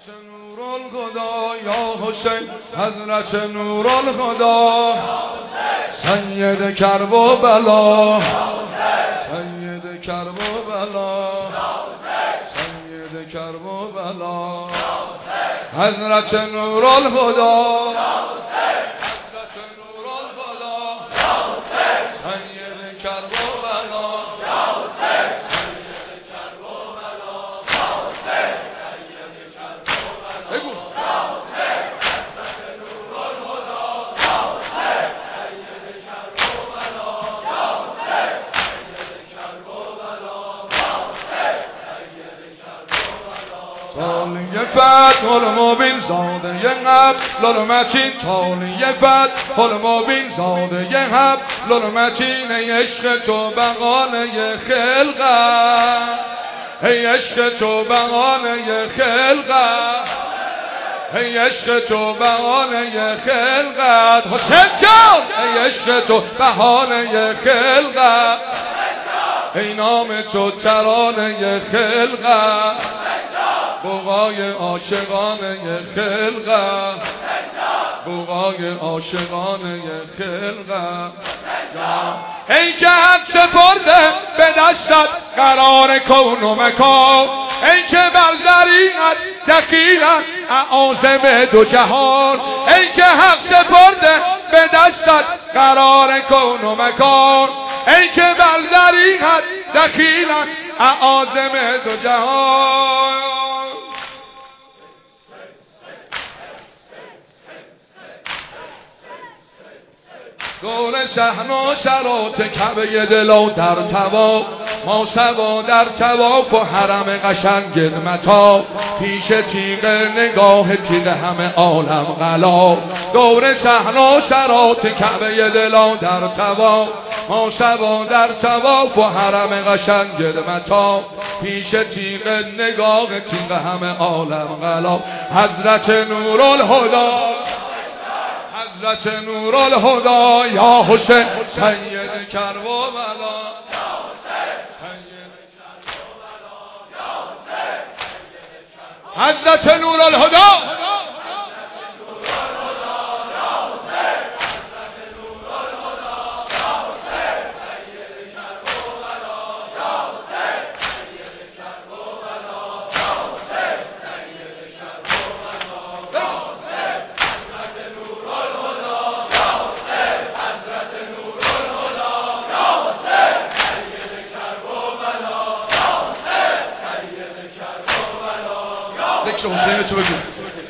نورالخدا یا حسین، حضرت نورالخدا سید کرب و بلا، سید کرب و بلا، سید کرب و بلا، حضرت نورالخدا، حضرت نورالخدا سید کرب و بلا، تالیه فتح المبین زاده حبل المتین، تالیه فتح المبین زاده حبل المتین، ای عشق تو بقانه خلقت، ای عشق تو بقانه خلقت، ای عشق تو بهانه خلقت، حسین جان ای عشق تو بهانه خلقت، ای نام تو ترانه خلقت، بغای عاشقانه خلقت، بغای عاشقانه خلقت، ای که حق سپرده به دستت قرار کون و مکان، ای که بر زریعت دخیلت اعاظم دو جهان، ای که حق سپرده به دستت قرار کون و مکان، ای که بر زریعت دخیلت اعاظم دو جهان. دور صحن و شرات کعبه دل در طواف، ما سوا در طواف و حرم قشنگ مطاف، پیش تیغ نگاه تیغ همه عالم غلاف. دور صحن و شرات کعبه دل در طواف، ما سوا در طواف و حرم قشنگ مطاف، پیش تیغ نگاه تیغ همه عالم غلاف. حضرت نورالهدا، حضرت نورالهدا یا حسین، سید کرب و بلا، حضرت نورالهدا، حسین تو بگو.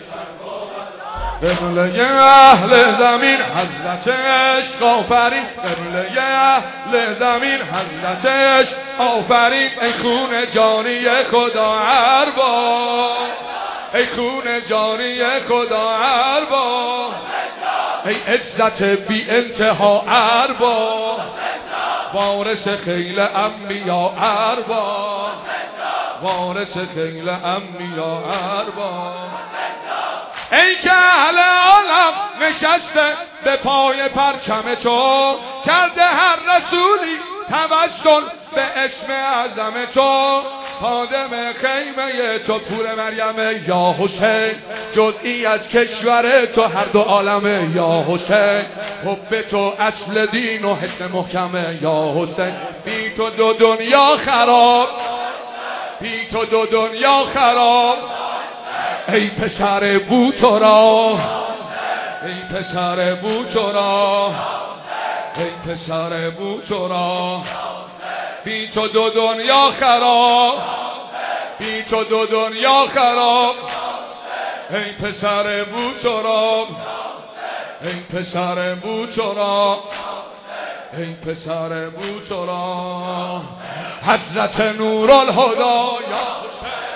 قبله اهل زمین حضرت عشق آفرین، قبله اهل زمین حضرت عشق آفرین، ای خون جانی خدا ارباب، ای خون جانی خدا ارباب، ای عزت بی انتها ارباب، وارث خیل انبیا ارباب، وارث خیل انبیا ارباب، ای که اهل عالم نشسته به پای پرچم تو، کرده هر رسولی توسل به اسم اعظم تو، خادم خیمه تو پور مریم یا حسین، جزئی از کشور تو هر دو عالمه یا حسین، حب تو اصل دین و حسن محکمه یا حسین، بی تو دو دنیا خراب، بی تو دو دنیا خراب، ای پسر بوتورا، ای پسر بوتورا، ای پسر بوتورا، بی تو دو دنیا خراب، بی تو دو دنیا خراب، ای پسر بوتورا، ای پسر بوتورا، ای پسر بوتورا. حضرت نورالهدا یا حسین،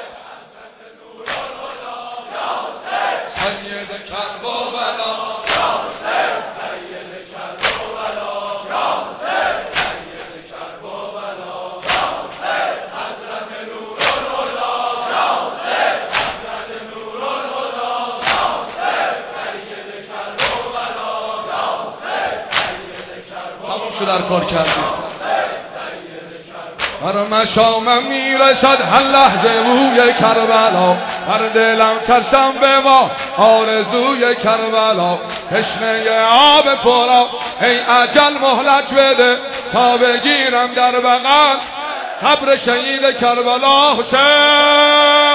سید کرب و بلا، یا حسین، سید کرب و بلا، یا حسین، سید کرب و بلا، یا حسین، حضرت نورالهدا، یا حسین، حضرت نورالهدا، یا حسین، سید کرب و بلا، یا حسین، سید کرب و بلا. همون شو در کار کردیم. بر مشامم میرسد هر لحظه بوی کربلا، بر دلم چشم به ما آرزوی کربلا. تشنه آب پرا ای اجل مهلت بده تا بگیرم در بغل قبر شهید کربلا. حسین